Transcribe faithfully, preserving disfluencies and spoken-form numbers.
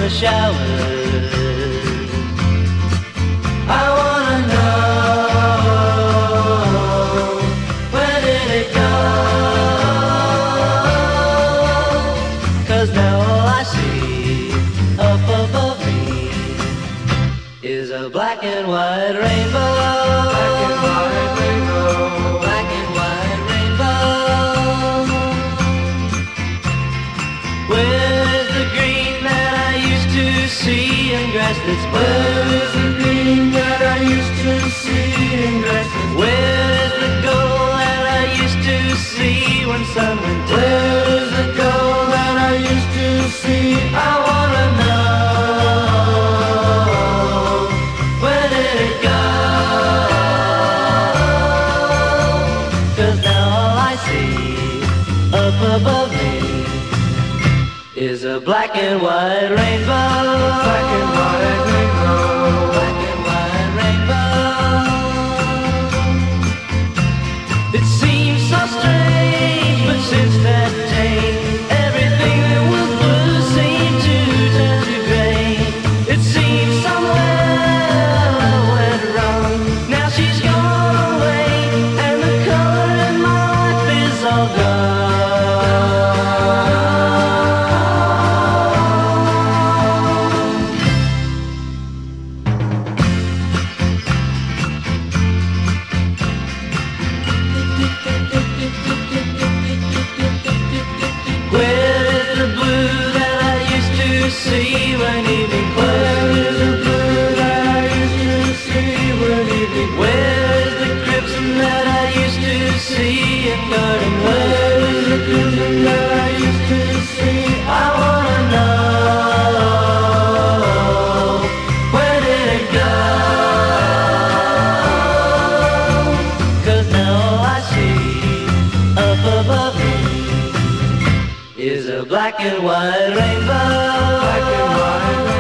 showers. I wanna know, where did it go? 'Cause now all I see up above me is a black and white rainbow. Black and white rainbow. Black and white rainbow. Where is the green that I used to see in grass that's blue? Where is the green that I used to see in grass that's blue? Where is the gold that I used to see when sun went down? Where is the gold that I used to see? I wanna know, where did it go? 'Cause now all I see up above me is a black and white rainbow. Black and white rainbow. Black and white rainbow. It seems so strange, but since that day, everything that was blue seemed to turn to gray. It seems somewhere I went wrong. Now she's gone away, and the color in my life is all gone. Where is the blue that I used to see when evening closed? Where is the blue that I used to see when evening closed? Where is the crimson that I used to see in garden? Where is the crimson that I used to see? I wanna know, where did it go? 'Cause now all I see up above me is a black and white rainbow. Black and white rainbow.